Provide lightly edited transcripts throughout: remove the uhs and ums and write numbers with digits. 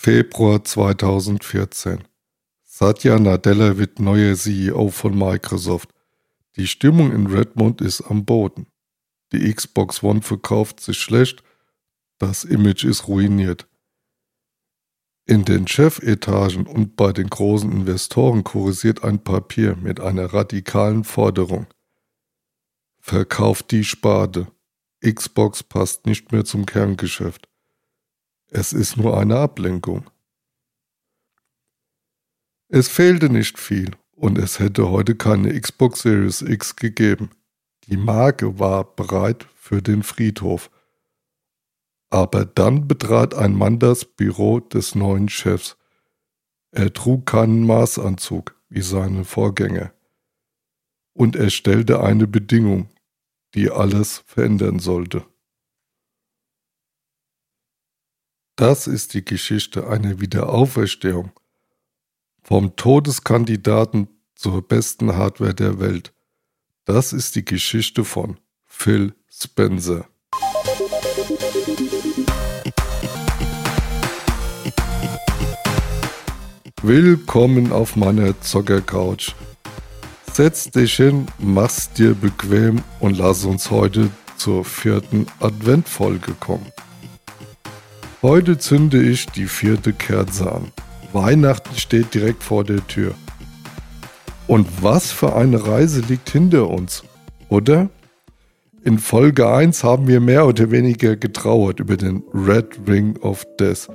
Februar 2014. Satya Nadella wird neuer CEO von Microsoft. Die Stimmung in Redmond ist am Boden. Die Xbox One verkauft sich schlecht, das Image ist ruiniert. In den Chefetagen und bei den großen Investoren kursiert ein Papier mit einer radikalen Forderung. Verkauft die Sparte. Xbox passt nicht mehr zum Kerngeschäft. Es ist nur eine Ablenkung. Es fehlte nicht viel und es hätte heute keine Xbox Series X gegeben. Die Marke war bereit für den Friedhof. Aber dann betrat ein Mann das Büro des neuen Chefs. Er trug keinen Maßanzug wie seine Vorgänger. Und er stellte eine Bedingung, die alles verändern sollte. Das ist die Geschichte einer Wiederauferstehung. Vom Todeskandidaten zur besten Hardware der Welt. Das ist die Geschichte von Phil Spencer. Willkommen auf meiner Zockercouch. Setz dich hin, mach's dir bequem und lass uns heute zur 4. Adventfolge kommen. Heute zünde ich die 4. Kerze an. Weihnachten steht direkt vor der Tür. Und was für eine Reise liegt hinter uns, oder? In Folge 1 haben wir mehr oder weniger getrauert über den Red Ring of Death.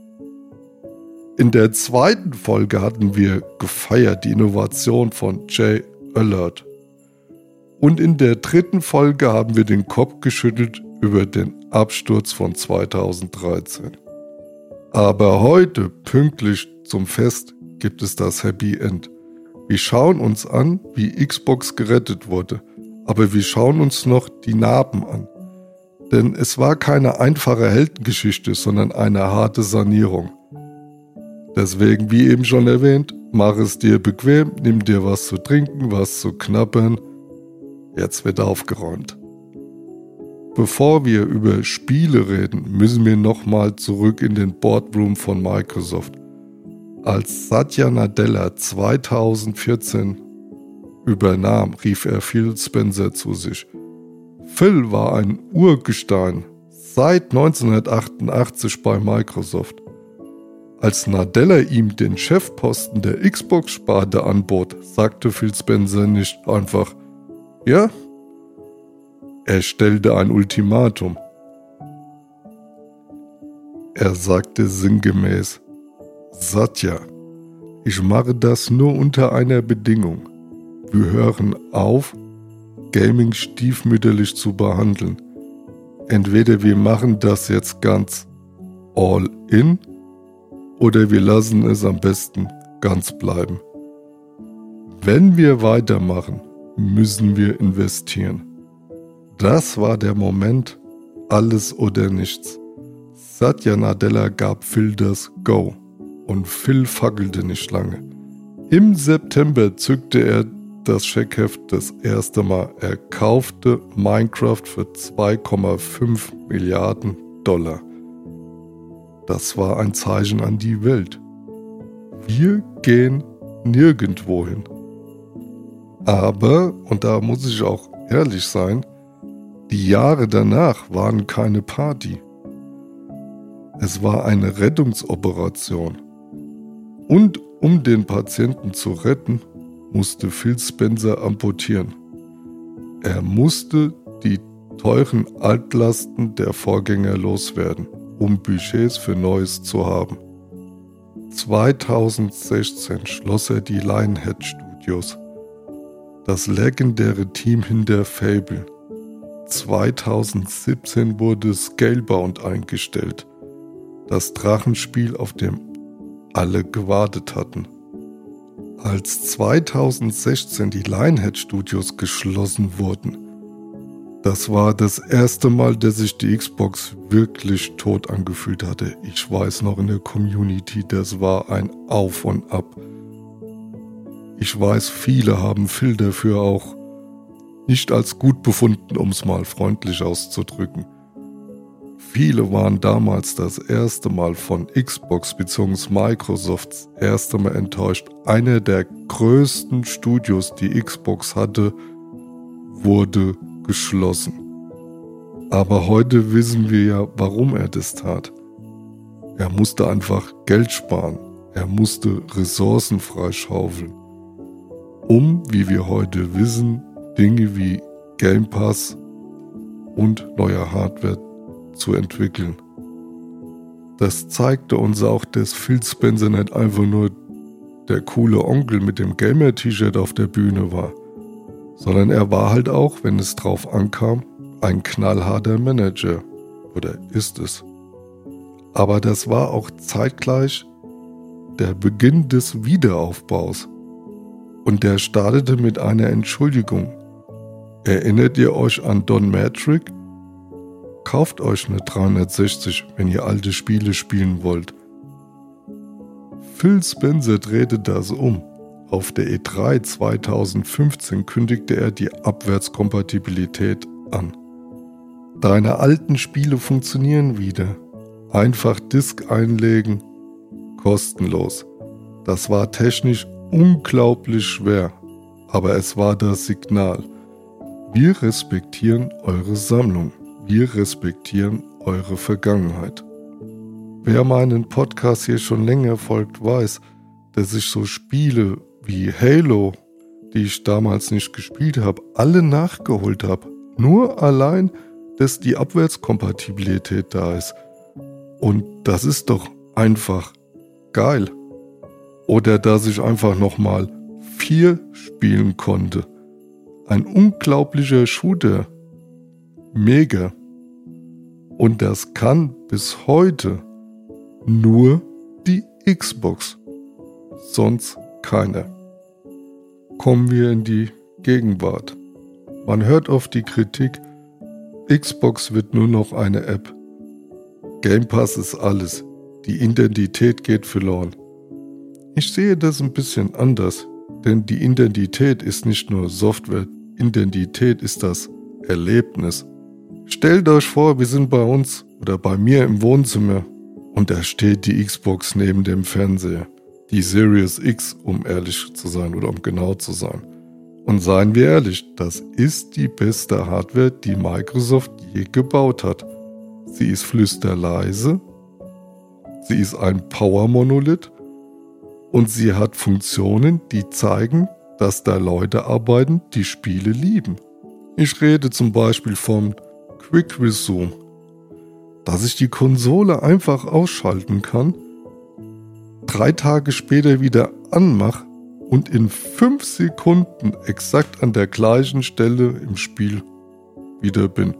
In der 2. Folge hatten wir gefeiert die Innovation von Jay Allard. Und in der 3. Folge haben wir den Kopf geschüttelt über den Absturz von 2013. Aber heute, pünktlich zum Fest, gibt es das Happy End. Wir schauen uns an, wie Xbox gerettet wurde, aber wir schauen uns noch die Narben an. Denn es war keine einfache Heldengeschichte, sondern eine harte Sanierung. Deswegen, wie eben schon erwähnt, mach es dir bequem, nimm dir was zu trinken, was zu knabbern. Jetzt wird aufgeräumt. Bevor wir über Spiele reden, müssen wir nochmal zurück in den Boardroom von Microsoft. Als Satya Nadella 2014 übernahm, rief er Phil Spencer zu sich. Phil war ein Urgestein, seit 1988 bei Microsoft. Als Nadella ihm den Chefposten der Xbox-Sparte anbot, sagte Phil Spencer nicht einfach, ja? Er stellte ein Ultimatum. Er sagte sinngemäß, Satya, ich mache das nur unter einer Bedingung. Wir hören auf, Gaming stiefmütterlich zu behandeln. Entweder wir machen das jetzt ganz all in, oder wir lassen es am besten ganz bleiben. Wenn wir weitermachen, müssen wir investieren. Das war der Moment, alles oder nichts. Satya Nadella gab Phil das Go und Phil fackelte nicht lange. Im September zückte er das Scheckheft das erste Mal. Er kaufte Minecraft für 2,5 Milliarden $. Das war ein Zeichen an die Welt. Wir gehen nirgendwo hin. Aber, und da muss ich auch ehrlich sein, die Jahre danach waren keine Party. Es war eine Rettungsoperation. Und um den Patienten zu retten, musste Phil Spencer amputieren. Er musste die teuren Altlasten der Vorgänger loswerden, um Budgets für Neues zu haben. 2016 schloss er die Lionhead Studios, das legendäre Team hinter Fable. 2017 wurde Scalebound eingestellt, das Drachenspiel, auf dem alle gewartet hatten. Als 2016 die Lionhead Studios geschlossen wurden, das war das erste Mal, dass sich die Xbox wirklich tot angefühlt hatte. Ich weiß noch in der Community, das war ein Auf und Ab. Ich weiß, viele haben Phil dafür auch nicht als gut befunden, um es mal freundlich auszudrücken. Viele waren damals das erste Mal von Xbox bzw. Microsofts erste Mal enttäuscht. Einer der größten Studios, die Xbox hatte, wurde geschlossen. Aber heute wissen wir ja, warum er das tat. Er musste einfach Geld sparen. Er musste Ressourcen freischaufeln, um, wie wir heute wissen, Dinge wie Game Pass und neue Hardware zu entwickeln. Das zeigte uns auch, dass Phil Spencer nicht einfach nur der coole Onkel mit dem Gamer-T-Shirt auf der Bühne war, sondern er war halt auch, wenn es drauf ankam, ein knallharter Manager. Oder ist es. Aber das war auch zeitgleich der Beginn des Wiederaufbaus. Und der startete mit einer Entschuldigung. Erinnert ihr euch an Don Matrick? Kauft euch eine 360, wenn ihr alte Spiele spielen wollt. Phil Spencer drehte das um. Auf der E3 2015 kündigte er die Abwärtskompatibilität an. Deine alten Spiele funktionieren wieder. Einfach Disk einlegen, kostenlos. Das war technisch unglaublich schwer, aber es war das Signal. Wir respektieren eure Sammlung. Wir respektieren eure Vergangenheit. Wer meinen Podcast hier schon länger folgt, weiß, dass ich so Spiele wie Halo, die ich damals nicht gespielt habe, alle nachgeholt habe. Nur allein, dass die Abwärtskompatibilität da ist. Und das ist doch einfach geil. Oder dass ich einfach nochmal 4 spielen konnte. Ein unglaublicher Shooter. Mega. Und das kann bis heute nur die Xbox. Sonst keiner. Kommen wir in die Gegenwart. Man hört oft die Kritik, Xbox wird nur noch eine App. Game Pass ist alles. Die Identität geht verloren. Ich sehe das ein bisschen anders, denn die Identität ist nicht nur Software. Identität ist das Erlebnis. Stellt euch vor, wir sind bei uns oder bei mir im Wohnzimmer und da steht die Xbox neben dem Fernseher. Die Series X, um ehrlich zu sein oder um genau zu sein. Und seien wir ehrlich, das ist die beste Hardware, die Microsoft je gebaut hat. Sie ist flüsterleise, sie ist ein Power-Monolith und sie hat Funktionen, die zeigen, dass da Leute arbeiten, die Spiele lieben. Ich rede zum Beispiel vom Quick Resume, dass ich die Konsole einfach ausschalten kann, 3 Tage später wieder anmache und in 5 Sekunden exakt an der gleichen Stelle im Spiel wieder bin.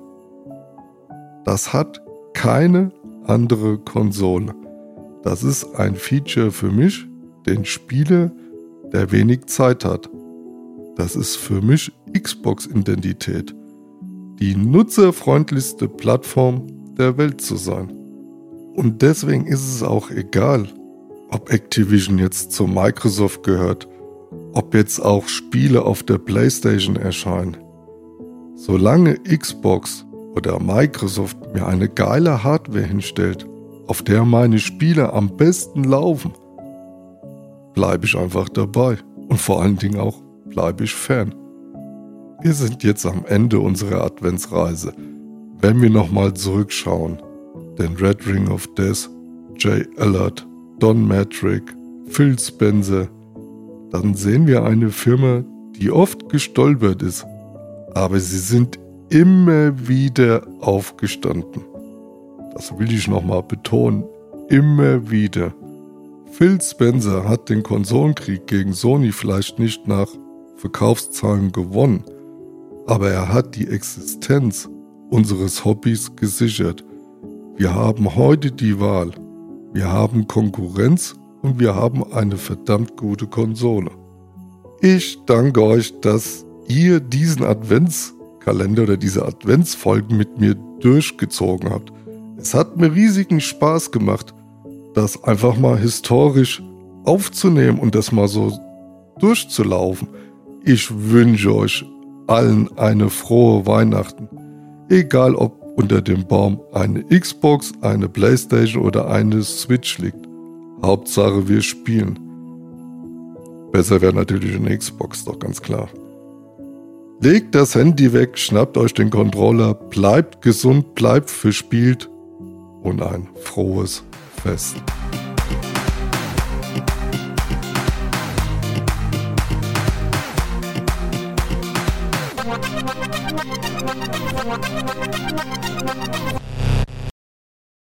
Das hat keine andere Konsole. Das ist ein Feature für mich, den Spieler, der wenig Zeit hat. Das ist für mich Xbox-Identität. Die nutzerfreundlichste Plattform der Welt zu sein. Und deswegen ist es auch egal, ob Activision jetzt zu Microsoft gehört, ob jetzt auch Spiele auf der PlayStation erscheinen. Solange Xbox oder Microsoft mir eine geile Hardware hinstellt, auf der meine Spiele am besten laufen, bleibe ich einfach dabei und vor allen Dingen auch bleibe ich Fan. Wir sind jetzt am Ende unserer Adventsreise. Wenn wir nochmal zurückschauen, den Red Ring of Death, Jay Allard, Don Matrick, Phil Spencer, dann sehen wir eine Firma, die oft gestolpert ist, aber sie sind immer wieder aufgestanden. Das will ich nochmal betonen, immer wieder. Phil Spencer hat den Konsolenkrieg gegen Sony vielleicht nicht nach Verkaufszahlen gewonnen, aber er hat die Existenz unseres Hobbys gesichert. Wir haben heute die Wahl. Wir haben Konkurrenz und wir haben eine verdammt gute Konsole. Ich danke euch, dass ihr diesen Adventskalender oder diese Adventsfolgen mit mir durchgezogen habt. Es hat mir riesigen Spaß gemacht, das einfach mal historisch aufzunehmen und das mal so durchzulaufen. Ich wünsche euch allen eine frohe Weihnachten. Egal ob unter dem Baum eine Xbox, eine Playstation oder eine Switch liegt. Hauptsache wir spielen. Besser wäre natürlich eine Xbox, doch ganz klar. Legt das Handy weg, schnappt euch den Controller, bleibt gesund, bleibt verspielt und ein frohes Fest.